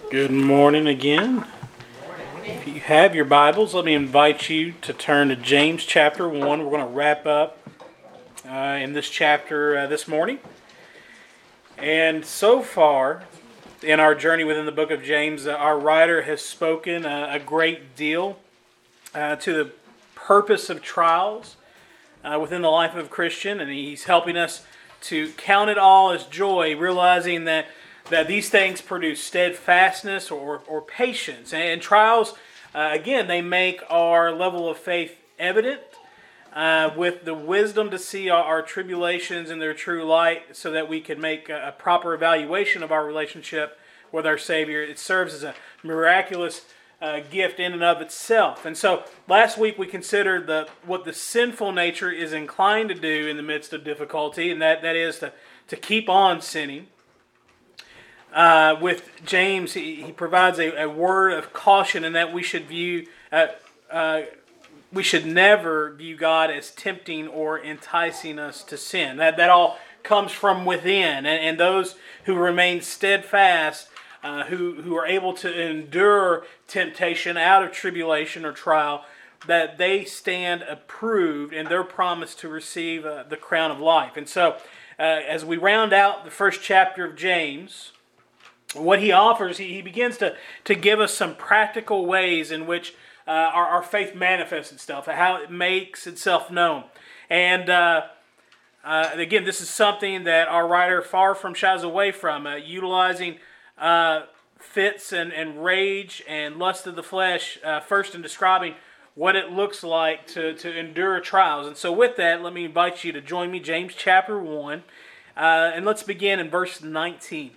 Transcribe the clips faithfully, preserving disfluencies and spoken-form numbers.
Good morning again. If you have your Bibles, let me invite you to turn to James chapter one. We're going to wrap up uh, in this chapter uh, this morning. And so far, in our journey within the book of James, uh, our writer has spoken uh, a great deal uh, to the purpose of trials uh, within the life of a Christian. And he's helping us to count it all as joy, realizing that that these things produce steadfastness or, or patience. And trials, uh, again, they make our level of faith evident uh, with the wisdom to see our, our tribulations in their true light so that we can make a, a proper evaluation of our relationship with our Savior. It serves as a miraculous uh, gift in and of itself. And so last week we considered the what the sinful nature is inclined to do in the midst of difficulty, and that, that is to, to keep on sinning. Uh, with James, he, he provides a, a word of caution in that we should view, uh, uh, we should never view God as tempting or enticing us to sin. That that all comes from within, and, and those who remain steadfast, uh, who who are able to endure temptation out of tribulation or trial, that they stand approved in their promise to receive uh, the crown of life. And so, uh, as we round out the first chapter of James, what he offers, he, he begins to, to give us some practical ways in which uh, our, our faith manifests itself, how it makes itself known. And uh, uh, again, this is something that our writer far from shies away from, uh, utilizing uh, fits and, and rage and lust of the flesh, uh, first in describing what it looks like to, to endure trials. And so with that, let me invite you to join me, James chapter one, uh, and let's begin in verse nineteen.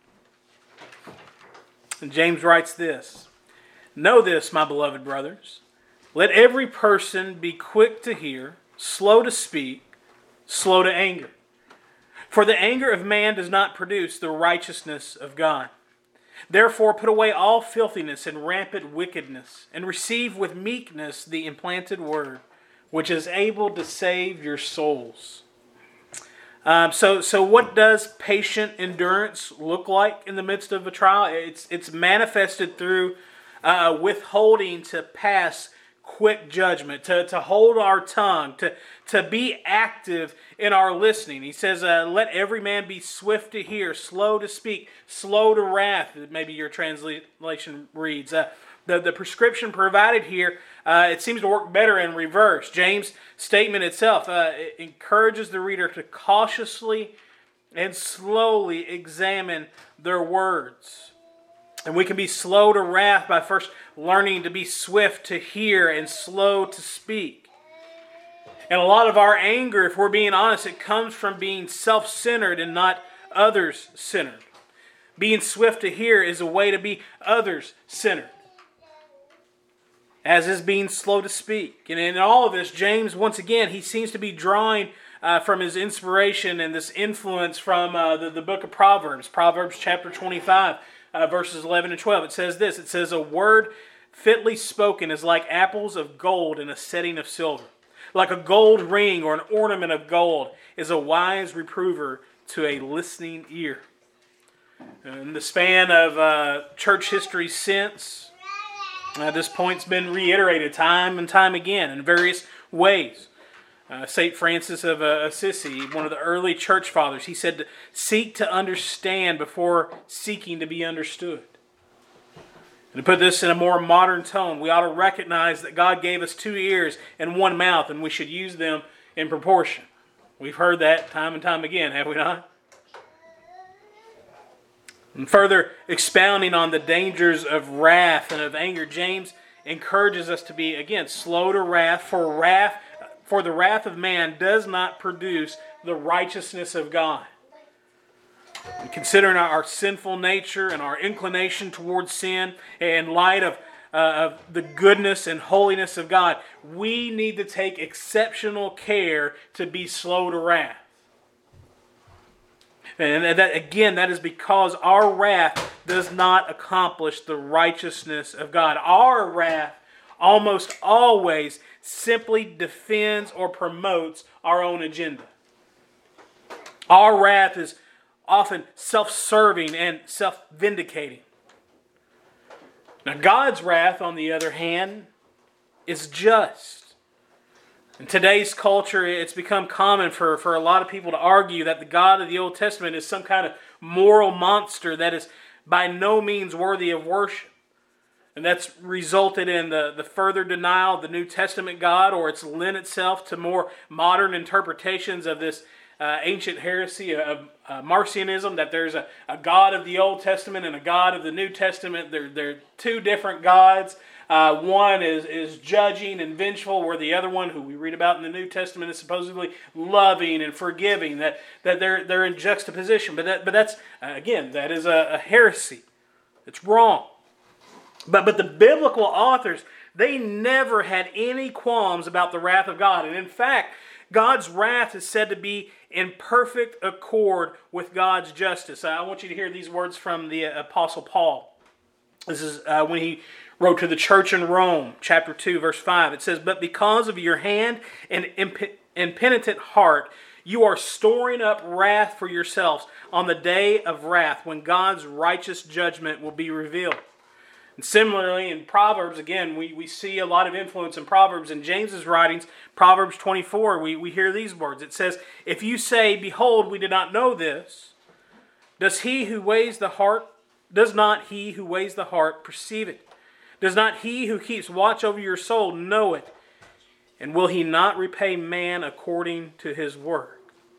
And James writes this: "Know this, my beloved brothers, let every person be quick to hear, slow to speak, slow to anger. For the anger of man does not produce the righteousness of God. Therefore put away all filthiness and rampant wickedness, and receive with meekness the implanted word, which is able to save your souls." Um, so, so what does patient endurance look like in the midst of a trial? It's it's manifested through uh, withholding to pass quick judgment, to, to hold our tongue, to, to be active in our listening. He says, uh, let every man be swift to hear, slow to speak, slow to wrath, maybe your translation reads. Uh, the, the prescription provided here, uh, it seems to work better in reverse. James' statement itself uh, it encourages the reader to cautiously and slowly examine their words. And we can be slow to wrath by first learning to be swift to hear and slow to speak. And a lot of our anger, if we're being honest, it comes from being self-centered and not others-centered. Being swift to hear is a way to be others-centered, as is being slow to speak. And in all of this, James, once again, he seems to be drawing uh, from his inspiration and this influence from uh, the, the book of Proverbs. Proverbs chapter twenty-five, uh, verses eleven and twelve. It says this, it says, "A word fitly spoken is like apples of gold in a setting of silver. Like a gold ring or an ornament of gold is a wise reprover to a listening ear." In the span of uh, church history since, Uh, this point's been reiterated time and time again in various ways. Uh, Saint Francis of uh, Assisi, one of the early church fathers, he said, "Seek to understand before seeking to be understood." And to put this in a more modern tone, we ought to recognize that God gave us two ears and one mouth, and we should use them in proportion. We've heard that time and time again, have we not? And further expounding on the dangers of wrath and of anger, James encourages us to be, again, slow to wrath, for wrath, for the wrath of man does not produce the righteousness of God. And considering our sinful nature and our inclination towards sin, in light of, uh, of the goodness and holiness of God, we need to take exceptional care to be slow to wrath. And that, again, that is because our wrath does not accomplish the righteousness of God. Our wrath almost always simply defends or promotes our own agenda. Our wrath is often self-serving and self-vindicating. Now, God's wrath, on the other hand, is just. In today's culture, it's become common for, for a lot of people to argue that the God of the Old Testament is some kind of moral monster that is by no means worthy of worship. And that's resulted in the, the further denial of the New Testament God, or it's lent itself to more modern interpretations of this uh, ancient heresy of uh, Marcionism, that there's a, a God of the Old Testament and a God of the New Testament. They're, they're two different gods. Uh, one is, is judging and vengeful, where the other one, who we read about in the New Testament, is supposedly loving and forgiving. That that they're they're in juxtaposition. But that but that's uh, again that is a, a heresy. It's wrong. But but the biblical authors, they never had any qualms about the wrath of God, and in fact, God's wrath is said to be in perfect accord with God's justice. I want you to hear these words from the Apostle Paul. This is uh, when he wrote to the church in Rome, chapter two, verse five. It says, "But because of your hand and impenitent heart, you are storing up wrath for yourselves on the day of wrath, when God's righteous judgment will be revealed." And similarly, in Proverbs, again, we, we see a lot of influence in Proverbs. In James's writings, Proverbs twenty-four, we, we hear these words. It says, "If you say, 'Behold, we did not know this,' does he who weighs the heart, does not he who weighs the heart perceive it? Does not he who keeps watch over your soul know it? And will he not repay man according to his work?"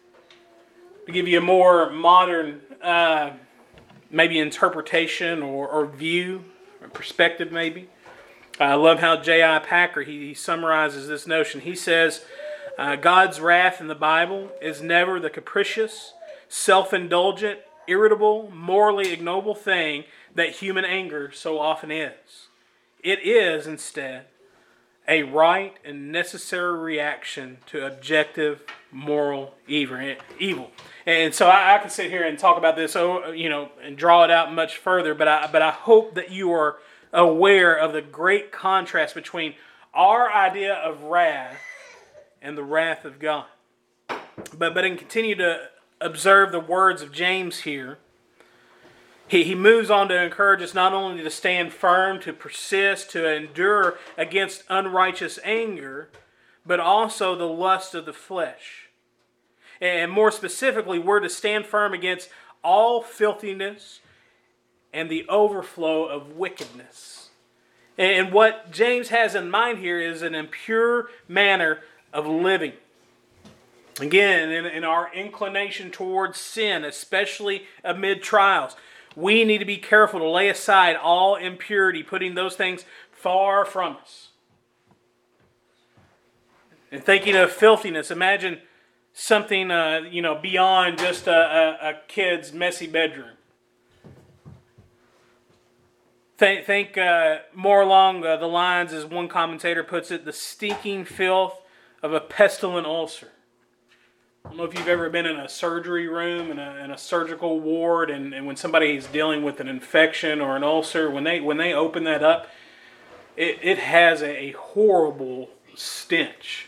To give you a more modern, uh, maybe interpretation or, or view, or perspective maybe, I love how J I Packer, he, he summarizes this notion. He says, uh, God's wrath in the Bible is never the capricious, self-indulgent, irritable, morally ignoble thing that human anger so often is. It is, instead, a right and necessary reaction to objective moral evil. And so I, I can sit here and talk about this, oh, you know, and draw it out much further. But I, but I hope that you are aware of the great contrast between our idea of wrath and the wrath of God. But but and continue to observe the words of James here. He, he moves on to encourage us not only to stand firm, to persist, to endure against unrighteous anger, but also the lust of the flesh. And more specifically, we're to stand firm against all filthiness and the overflow of wickedness. And what James has in mind here is an impure manner of living. Again, in, in our inclination towards sin, especially amid trials, we need to be careful to lay aside all impurity, putting those things far from us. And thinking of filthiness, imagine something uh, you know beyond just a, a, a kid's messy bedroom. Think, think uh, more along uh, the lines, as one commentator puts it, the stinking filth of a pestilent ulcer. I don't know if you've ever been in a surgery room, in a, in a surgical ward, and, and when somebody is dealing with an infection or an ulcer, when they when they open that up, it, it has a, a horrible stench.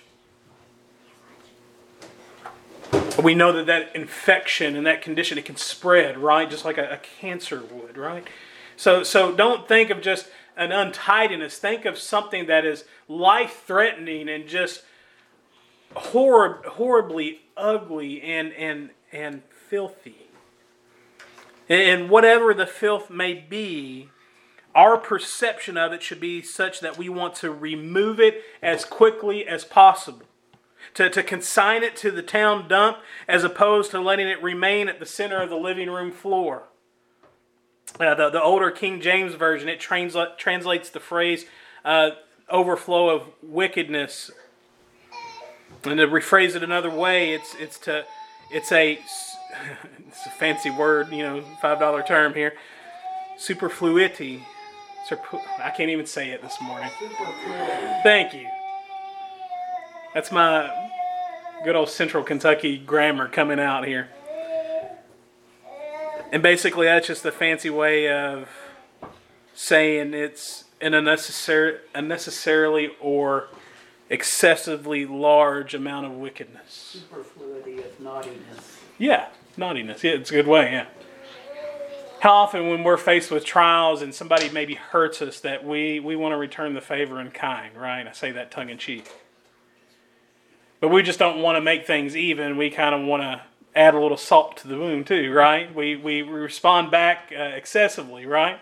We know that that infection and that condition, it can spread, right? Just like a, a cancer would, right? So, so don't think of just an untidiness. Think of something that is life-threatening and just horrib- horribly ugly and and and filthy. And whatever the filth may be, our perception of it should be such that we want to remove it as quickly as possible. To, to consign it to the town dump as opposed to letting it remain at the center of the living room floor. Uh, the, the older King James Version, it transla- translates the phrase uh, overflow of wickedness. And to rephrase it another way, it's it's to it's a it's a fancy word, you know, five dollar term here. Superfluity. I can't even say it this morning. Thank you. That's my good old Central Kentucky grammar coming out here. And basically that's just the fancy way of saying it's an unnecessary, unnecessarily or excessively large amount of wickedness. Superfluity of naughtiness. Yeah, naughtiness. Yeah, it's a good way, yeah. How often when we're faced with trials and somebody maybe hurts us that we, we want to return the favor in kind, right? I say that tongue in cheek. But we just don't want to make things even. We kind of want to add a little salt to the wound too, right? We, we respond back uh, excessively, right?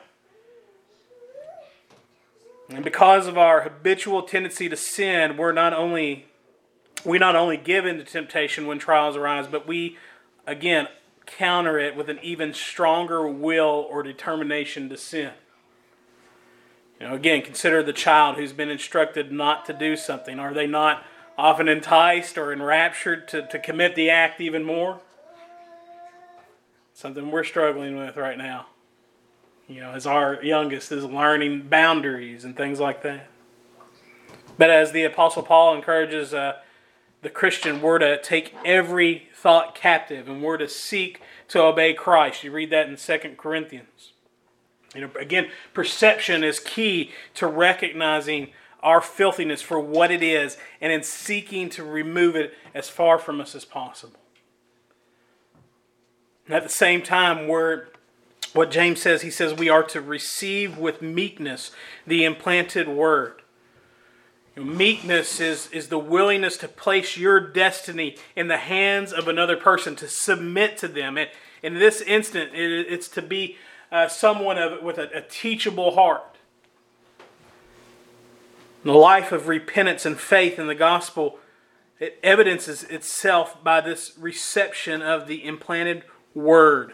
And because of our habitual tendency to sin, we're not only we not only give in to temptation when trials arise, but we, again, counter it with an even stronger will or determination to sin. You know, again, consider the child who's been instructed not to do something. Are they not often enticed or enraptured to, to commit the act even more? Something we're struggling with right now. You know, as our youngest is learning boundaries and things like that. But as the Apostle Paul encourages uh, the Christian, we're to take every thought captive and we're to seek to obey Christ. You read that in Second Corinthians. You know, again, perception is key to recognizing our filthiness for what it is and in seeking to remove it as far from us as possible. And at the same time, we're, what James says, he says we are to receive with meekness the implanted word. You know, meekness is, is the willingness to place your destiny in the hands of another person, to submit to them. And in this instant, it, it's to be uh, someone of, with a, a teachable heart. The life of repentance and faith in the gospel, it evidences itself by this reception of the implanted word.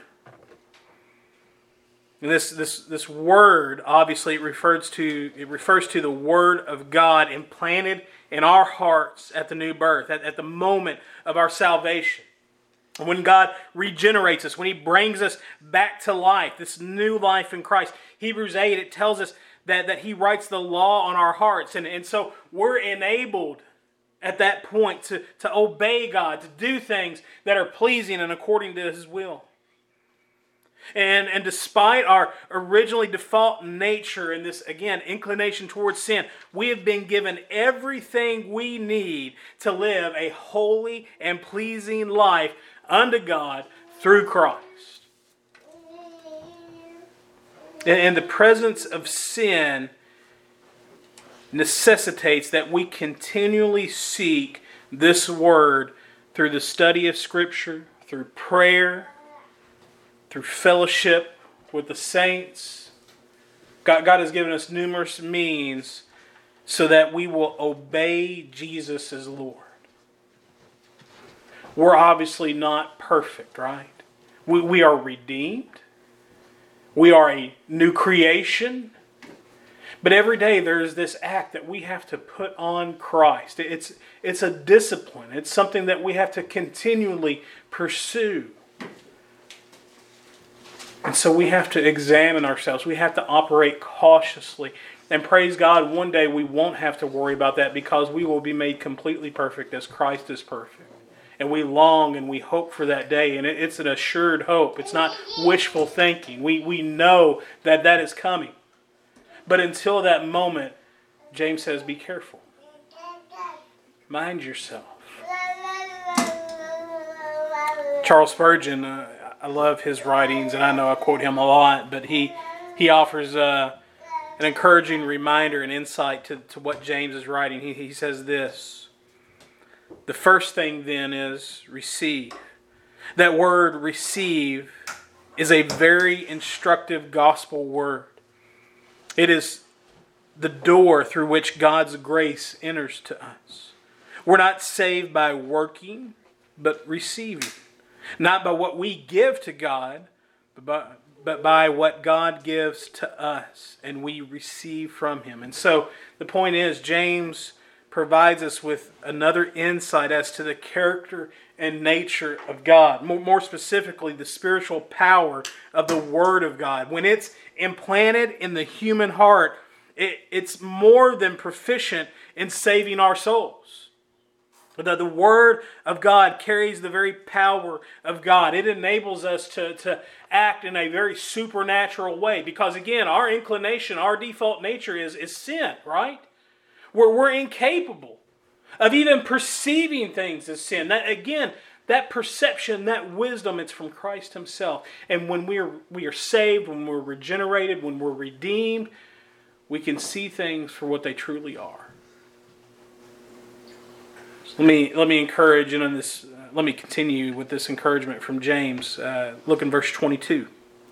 And this, this, this word, obviously, it refers to it refers to the word of God implanted in our hearts at the new birth, at, at the moment of our salvation. When God regenerates us, when He brings us back to life, this new life in Christ. Hebrews eight, it tells us that, that He writes the law on our hearts. And, and so we're enabled at that point to, to obey God, to do things that are pleasing and according to His will. And, and despite our originally default nature and this, again, inclination towards sin, we have been given everything we need to live a holy and pleasing life unto God through Christ. And, and the presence of sin necessitates that we continually seek this word through the study of Scripture, through prayer, through fellowship with the saints. God, God has given us numerous means so that we will obey Jesus as Lord. We're obviously not perfect, right? We, we are redeemed. We are a new creation. But every day there's this act that we have to put on Christ. It's, it's a discipline. It's something that we have to continually pursue. And so we have to examine ourselves. We have to operate cautiously. And praise God, one day we won't have to worry about that because we will be made completely perfect as Christ is perfect. And we long and we hope for that day. And it's an assured hope. It's not wishful thinking. We, we know that that is coming. But until that moment, James says, be careful. Mind yourself. Charles Spurgeon, uh, I love his writings, and I know I quote him a lot, but he he offers uh, an encouraging reminder and insight to, to what James is writing. He, he says this: the first thing then is receive. That word receive is a very instructive gospel word. It is the door through which God's grace enters to us. We're not saved by working, but receiving. Not by what we give to God, but by, but by what God gives to us and we receive from Him. And so the point is, James provides us with another insight as to the character and nature of God. More, more specifically, the spiritual power of the Word of God. When it's implanted in the human heart, it, it's more than proficient in saving our souls. That the Word of God carries the very power of God. It enables us to, to act in a very supernatural way. Because again, our inclination, our default nature is, is sin, right? We're, we're incapable of even perceiving things as sin. That, again, that perception, that wisdom, it's from Christ himself. And when we are, we are saved, when we're regenerated, when we're redeemed, we can see things for what they truly are. So let me let me encourage, and on this, uh, let me continue with this encouragement from James. Uh, look in verse twenty-two.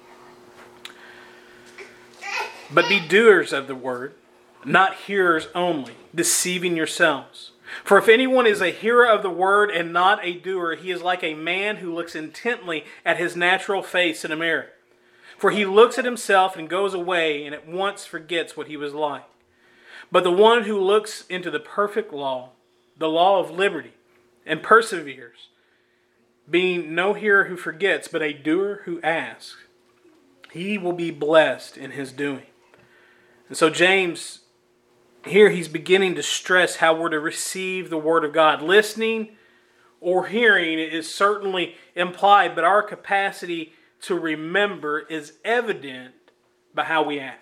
But be doers of the word, not hearers only, deceiving yourselves. For if anyone is a hearer of the word and not a doer, he is like a man who looks intently at his natural face in a mirror. For he looks at himself and goes away and at once forgets what he was like. But the one who looks into the perfect law, the law of liberty, and perseveres, being no hearer who forgets, but a doer who asks, he will be blessed in his doing. And so James, here he's beginning to stress how we're to receive the Word of God. Listening or hearing is certainly implied, but our capacity to remember is evident by how we act.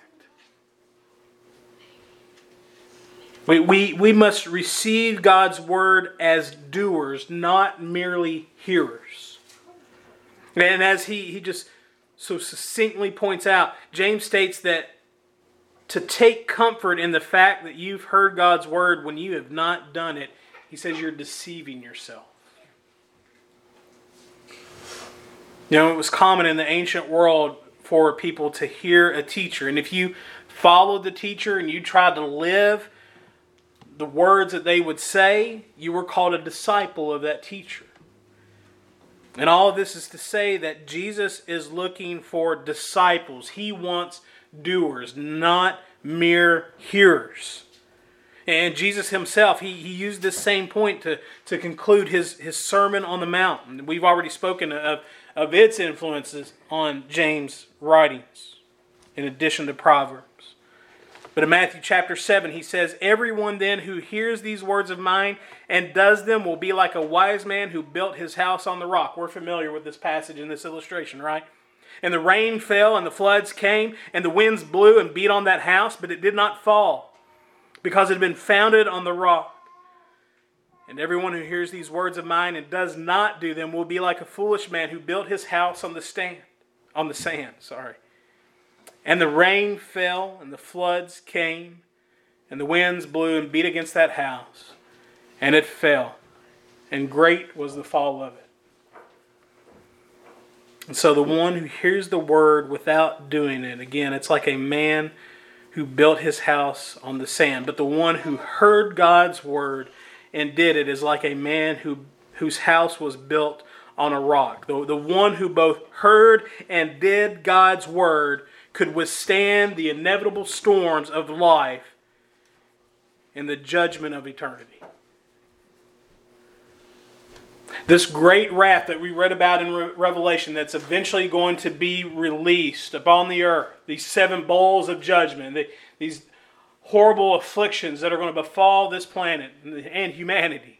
We, we, we must receive God's Word as doers, not merely hearers. And as he, he just so succinctly points out, James states that to take comfort in the fact that you've heard God's word when you have not done it, he says you're deceiving yourself. You know, it was common in the ancient world for people to hear a teacher. And if you followed the teacher and you tried to live the words that they would say, you were called a disciple of that teacher. And all of this is to say that Jesus is looking for disciples. He wants doers, not mere hearers. And Jesus himself, he, he used this same point to, to conclude his, his Sermon on the Mount. We've already spoken of, of its influences on James' writings, in addition to Proverbs. But in Matthew chapter seven, he says, everyone then who hears these words of mine and does them will be like a wise man who built his house on the rock. We're familiar with this passage in this illustration, right? And the rain fell and the floods came and the winds blew and beat on that house, but it did not fall because it had been founded on the rock. And everyone who hears these words of mine and does not do them will be like a foolish man who built his house on the stand, on the sand, sorry. And the rain fell, and the floods came, and the winds blew and beat against that house, and it fell, and great was the fall of it. And so the one who hears the word without doing it, again, it's like a man who built his house on the sand. But the one who heard God's word and did it is like a man who whose house was built on a rock. The, the one who both heard and did God's word could withstand the inevitable storms of life and the judgment of eternity. This great wrath that we read about in Re- Revelation that's eventually going to be released upon the earth, these seven bowls of judgment, the, these horrible afflictions that are going to befall this planet and humanity.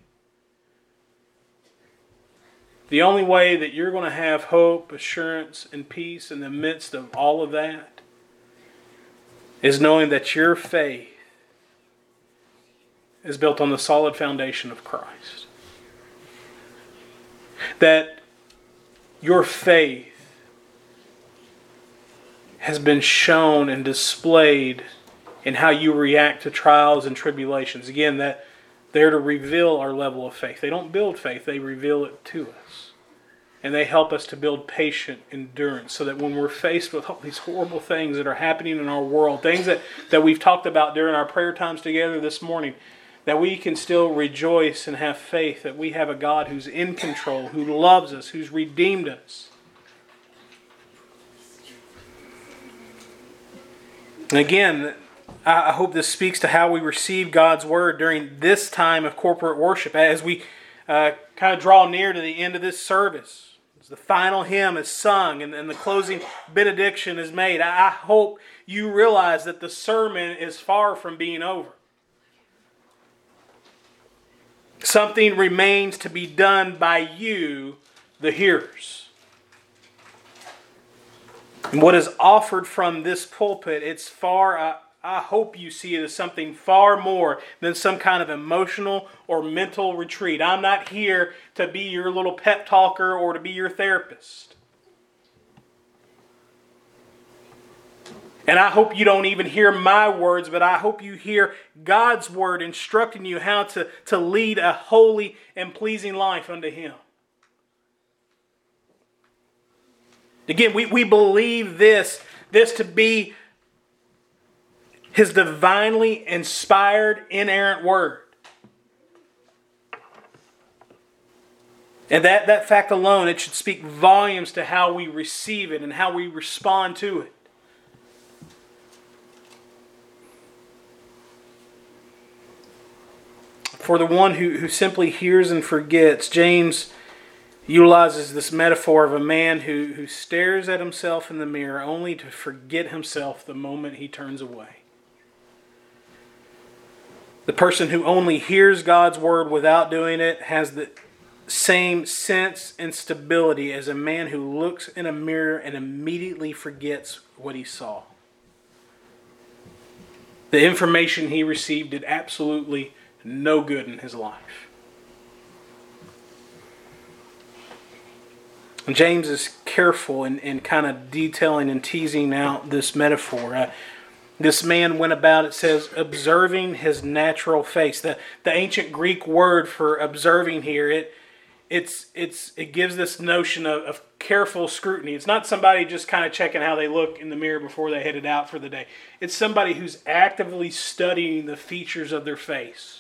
The only way that you're going to have hope, assurance, and peace in the midst of all of that is knowing that your faith is built on the solid foundation of Christ. That your faith has been shown and displayed in how you react to trials and tribulations. Again, that they're to reveal our level of faith. They don't build faith, they reveal it to us. And they help us to build patient endurance so that when we're faced with all these horrible things that are happening in our world, things that, that we've talked about during our prayer times together this morning, that we can still rejoice and have faith that we have a God who's in control, who loves us, who's redeemed us. And again, I hope this speaks to how we receive God's word during this time of corporate worship as we uh, kind of draw near to the end of this service. As the final hymn is sung and, and the closing benediction is made, I hope you realize that the sermon is far from being over. Something remains to be done by you, the hearers. And what is offered from this pulpit, it's far, I, I hope you see it as something far more than some kind of emotional or mental retreat. I'm not here to be your little pep talker or to be your therapist. And I hope you don't even hear my words, but I hope you hear God's word instructing you how to, to lead a holy and pleasing life unto Him. Again, we, we believe this, this to be His divinely inspired, inerrant word. And that, that fact alone, it should speak volumes to how we receive it and how we respond to it. For the one who, who simply hears and forgets, James utilizes this metaphor of a man who, who stares at himself in the mirror only to forget himself the moment he turns away. The person who only hears God's word without doing it has the same sense and stability as a man who looks in a mirror and immediately forgets what he saw. The information he received did absolutely no good in his life. And James is careful in, in kind of detailing and teasing out this metaphor. Uh, this man went about, it says, observing his natural face. The, the ancient Greek word for observing here, it it's it's it gives this notion of, of careful scrutiny. It's not somebody just kind of checking how they look in the mirror before they headed out for the day. It's somebody who's actively studying the features of their face.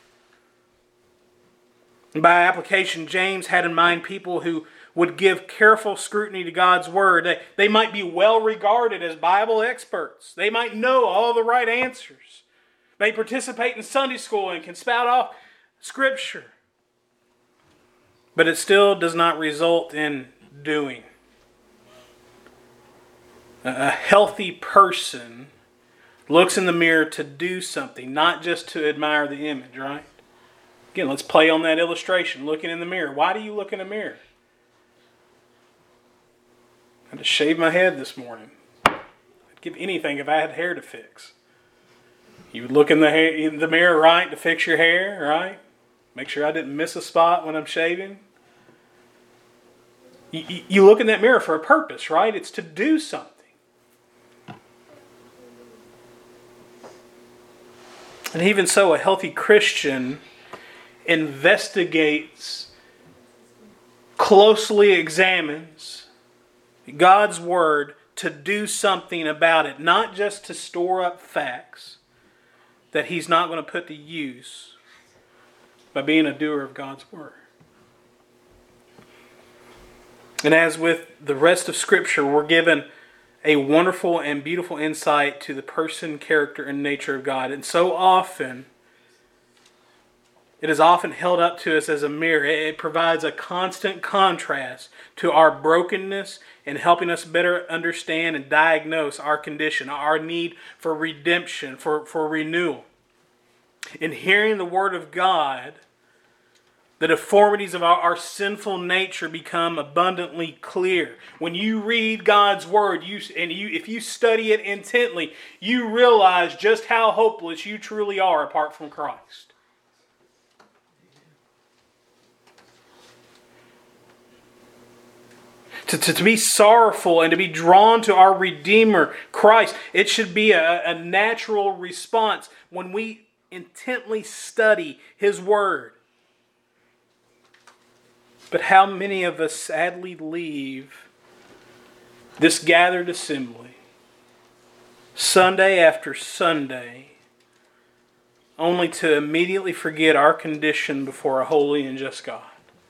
And by application, James had in mind people who would give careful scrutiny to God's word. They, they might be well regarded as Bible experts. They might know all the right answers. They participate in Sunday school and can spout off Scripture. But it still does not result in doing. A healthy person looks in the mirror to do something, not just to admire the image, right? Again, let's play on that illustration, looking in the mirror. Why do you look in the mirror? I had to shave my head this morning. I'd give anything if I had hair to fix. You would look in the, hair, in the mirror, right, to fix your hair, right? Make sure I didn't miss a spot when I'm shaving. You, you, you look in that mirror for a purpose, right? It's to do something. And even so, a healthy Christian investigates, closely examines God's word to do something about it, not just to store up facts that he's not going to put to use by being a doer of God's word. And as with the rest of Scripture, we're given a wonderful and beautiful insight to the person, character, and nature of God. And so often, it is often held up to us as a mirror. It provides a constant contrast to our brokenness and helping us better understand and diagnose our condition, our need for redemption, for, for renewal. In hearing the Word of God, the deformities of our, our sinful nature become abundantly clear. When you read God's Word, you and you, if you study it intently, you realize just how hopeless you truly are apart from Christ. To, to, to be sorrowful and to be drawn to our Redeemer, Christ, it should be a, a natural response when we intently study His Word. But how many of us sadly leave this gathered assembly Sunday after Sunday only to immediately forget our condition before a holy and just God?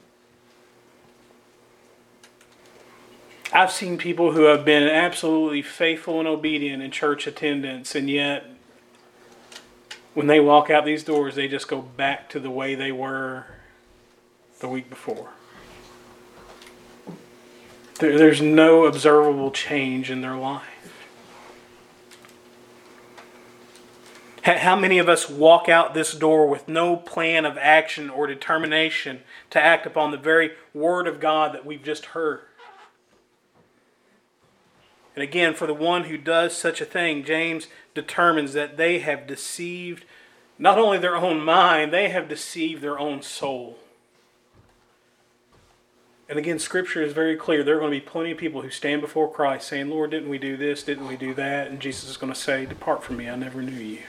I've seen people who have been absolutely faithful and obedient in church attendance, and yet when they walk out these doors, they just go back to the way they were the week before. There's no observable change in their life. How many of us walk out this door with no plan of action or determination to act upon the very Word of God that we've just heard? And again, for the one who does such a thing, James determines that they have deceived not only their own mind, they have deceived their own soul. And again, Scripture is very clear. There are going to be plenty of people who stand before Christ saying, Lord, didn't we do this? Didn't we do that? And Jesus is going to say, depart from me, I never knew you.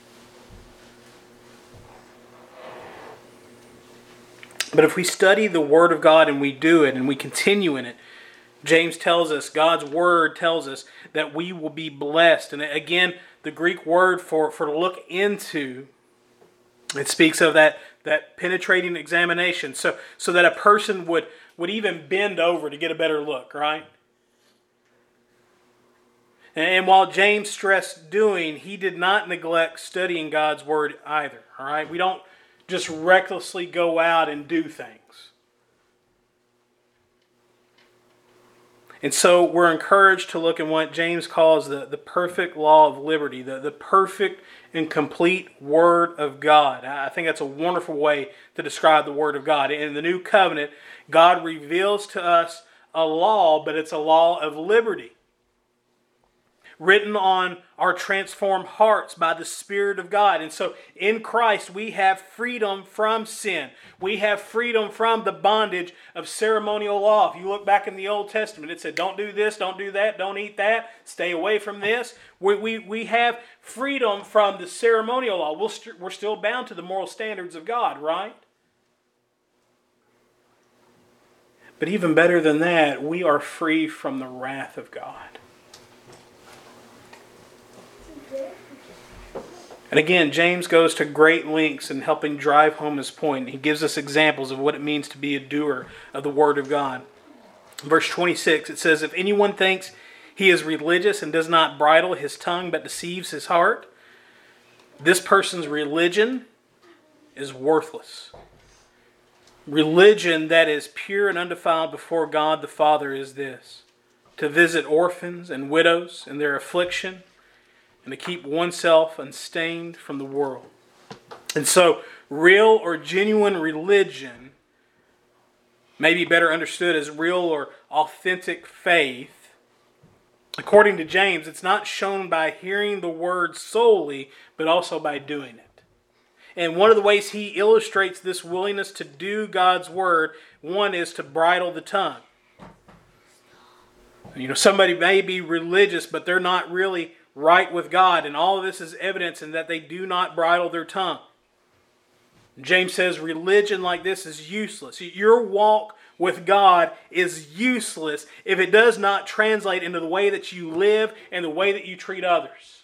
But if we study the Word of God and we do it and we continue in it, James tells us, God's Word tells us that we will be blessed. And again, the Greek word for, for look into, it speaks of that, that penetrating examination. So, so that a person would, would even bend over to get a better look, right? And while James stressed doing, he did not neglect studying God's Word either, all right? We don't just recklessly go out and do things. And so we're encouraged to look at what James calls the, the perfect law of liberty, the, the perfect and complete Word of God. I think that's a wonderful way to describe the Word of God. In the New Covenant, God reveals to us a law, but it's a law of liberty, written on our transformed hearts by the Spirit of God. And so in Christ we have freedom from sin. We have freedom from the bondage of ceremonial law. If you look back in the Old Testament, it said, don't do this, don't do that, don't eat that, stay away from this. We, we, we have freedom from the ceremonial law. We'll st- we're still bound to the moral standards of God, right? But even better than that, we are free from the wrath of God. And again, James goes to great lengths in helping drive home his point. He gives us examples of what it means to be a doer of the Word of God. Verse twenty-six, it says, if anyone thinks he is religious and does not bridle his tongue but deceives his heart, this person's religion is worthless. Religion that is pure and undefiled before God the Father is this: to visit orphans and widows in their affliction, and to keep oneself unstained from the world. And so, real or genuine religion may be better understood as real or authentic faith. According to James, it's not shown by hearing the word solely, but also by doing it. And one of the ways he illustrates this willingness to do God's word, one is to bridle the tongue. You know, somebody may be religious, but they're not really right with God, and all of this is evidence in that they do not bridle their tongue. James says religion like this is useless. Your walk with God is useless if it does not translate into the way that you live and the way that you treat others.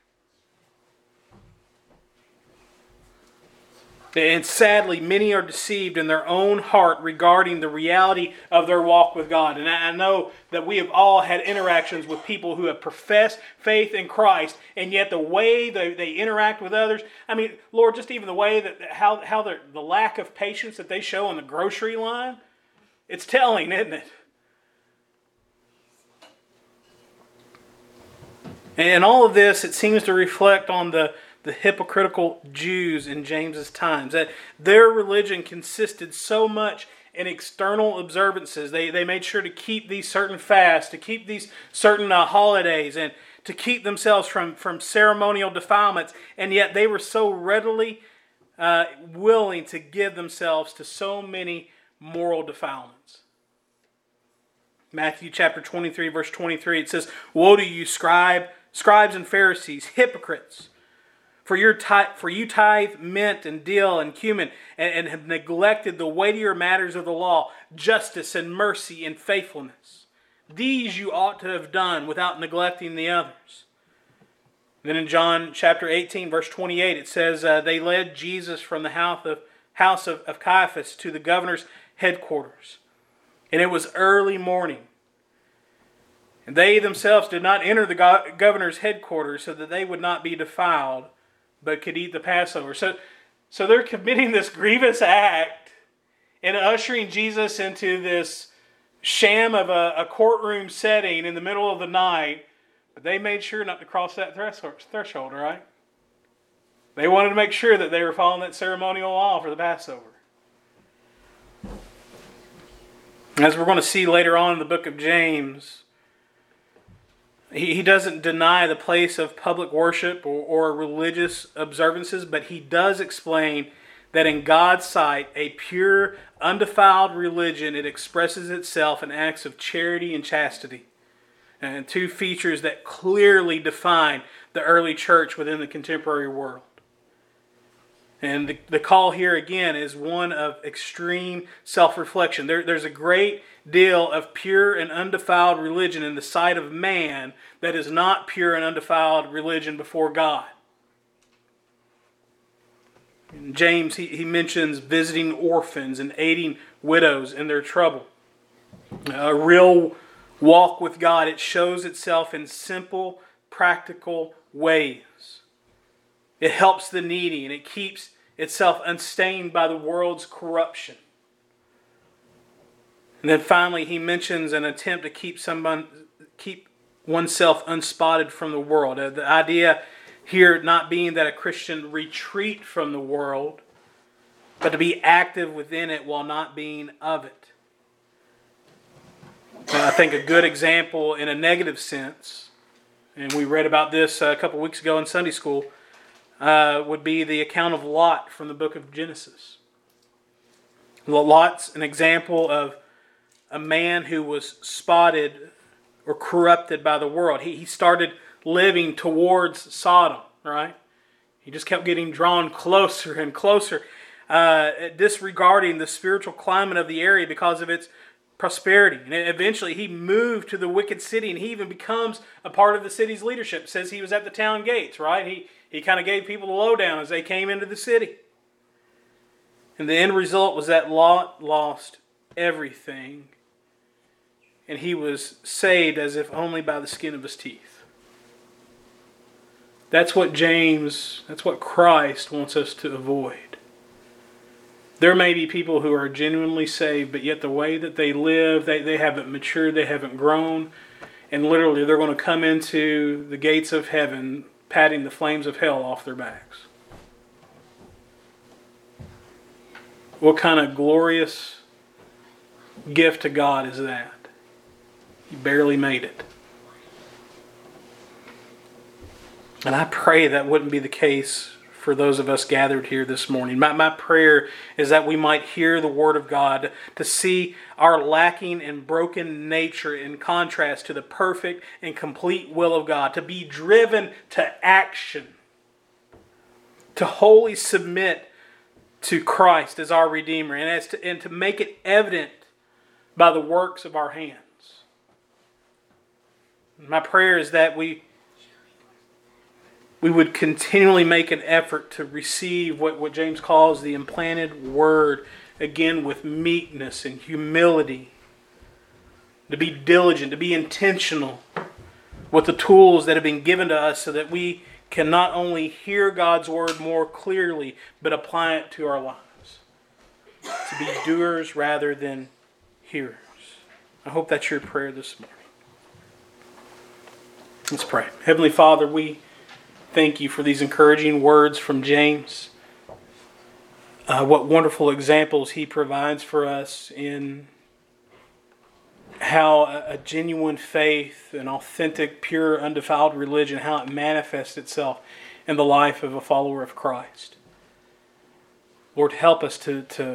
And sadly, many are deceived in their own heart regarding the reality of their walk with God. And I know that we have all had interactions with people who have professed faith in Christ, and yet the way they, they interact with others, I mean, Lord, just even the way that, how, how the, the lack of patience that they show on the grocery line, it's telling, isn't it? And all of this, it seems to reflect on the the hypocritical Jews in James's times, that their religion consisted so much in external observances. They they made sure to keep these certain fasts, to keep these certain uh, holidays, and to keep themselves from, from ceremonial defilements, and yet they were so readily uh, willing to give themselves to so many moral defilements. Matthew chapter twenty-three, verse twenty-three, it says, woe to you, scribe, scribes and Pharisees, hypocrites! For, your tithe, for you tithe mint and dill and cumin, and, and have neglected the weightier matters of the law, justice and mercy and faithfulness. These you ought to have done without neglecting the others. Then in John chapter eighteen, verse twenty-eight, it says, uh, they led Jesus from the house of, house of, of Caiaphas to the governor's headquarters. And it was early morning. And they themselves did not enter the go- governor's headquarters so that they would not be defiled, but could eat the Passover. So, so they're committing this grievous act and ushering Jesus into this sham of a, a courtroom setting in the middle of the night. But they made sure not to cross that threshold, right? They wanted to make sure that they were following that ceremonial law for the Passover. As we're going to see later on in the book of James, He, he doesn't deny the place of public worship or, or religious observances, but he does explain that in God's sight, a pure, undefiled religion, it expresses itself in acts of charity and chastity. And two features that clearly define the early church within the contemporary world. And the, the call here again is one of extreme self-reflection. There, there's a great deal of pure and undefiled religion in the sight of man that is not pure and undefiled religion before God. In James, he, he mentions visiting orphans and aiding widows in their trouble. A real walk with God, it shows itself in simple, practical ways. It helps the needy and it keeps itself unstained by the world's corruption. And then finally, he mentions an attempt to keep someone, keep oneself unspotted from the world. Uh, the idea here not being that a Christian retreat from the world, but to be active within it while not being of it. Uh, I think a good example in a negative sense, and we read about this a couple weeks ago in Sunday school, uh, would be the account of Lot from the book of Genesis. Lot's an example of a man who was spotted or corrupted by the world. He, he started living towards Sodom, right? He just kept getting drawn closer and closer, uh, disregarding the spiritual climate of the area because of its prosperity. And eventually he moved to the wicked city, and he even becomes a part of the city's leadership. It says he was at the town gates, right? He, he kind of gave people the lowdown as they came into the city. And the end result was that Lot lost everything, and he was saved as if only by the skin of his teeth. That's what James, that's what Christ wants us to avoid. There may be people who are genuinely saved, but yet the way that they live, they, they haven't matured, they haven't grown, and literally they're going to come into the gates of heaven patting the flames of hell off their backs. What kind of glorious gift to God is that? He barely made it. And I pray that wouldn't be the case for those of us gathered here this morning. My, my prayer is that we might hear the Word of God, to see our lacking and broken nature in contrast to the perfect and complete will of God, to be driven to action, to wholly submit to Christ as our Redeemer, and, as to, and to make it evident by the works of our hands. My prayer is that we we would continually make an effort to receive what, what James calls the implanted word, again with meekness and humility, to be diligent, to be intentional with the tools that have been given to us so that we can not only hear God's word more clearly, but apply it to our lives. To be doers rather than hearers. I hope that's your prayer this morning. Let's pray. Heavenly Father, we thank you for these encouraging words from James. Uh, what wonderful examples he provides for us in how a, a genuine faith, an authentic, pure, undefiled religion, how it manifests itself in the life of a follower of Christ. Lord, help us to, to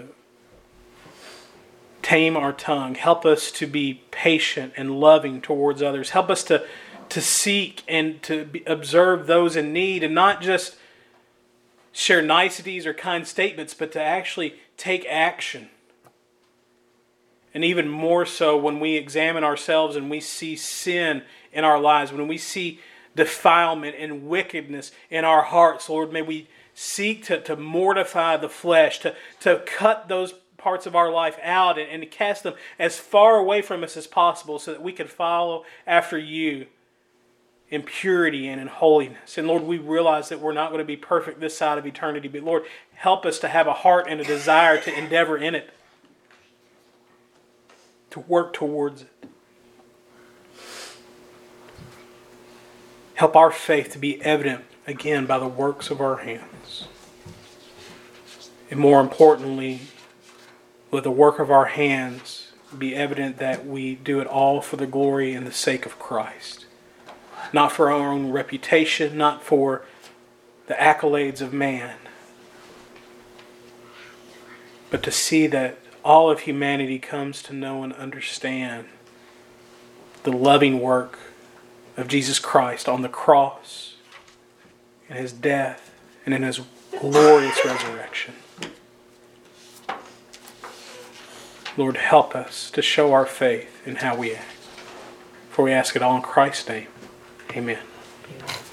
tame our tongue. Help us to be patient and loving towards others. Help us to to seek and to be, observe those in need, and not just share niceties or kind statements, but to actually take action. And even more so when we examine ourselves and we see sin in our lives, when we see defilement and wickedness in our hearts, Lord, may we seek to, to mortify the flesh, to, to cut those parts of our life out and, and to cast them as far away from us as possible so that we can follow after you in purity and in holiness. And Lord, we realize that we're not going to be perfect this side of eternity, but Lord, help us to have a heart and a desire to endeavor in it, to work towards it. Help our faith to be evident, again, by the works of our hands. And more importantly, with the work of our hands, be evident that we do it all for the glory and the sake of Christ. not for our own reputation, not for the accolades of man, but to see that all of humanity comes to know and understand the loving work of Jesus Christ on the cross, in His death, and in His glorious resurrection. Lord, help us to show our faith in how we act. For we ask it all in Christ's name. Amen.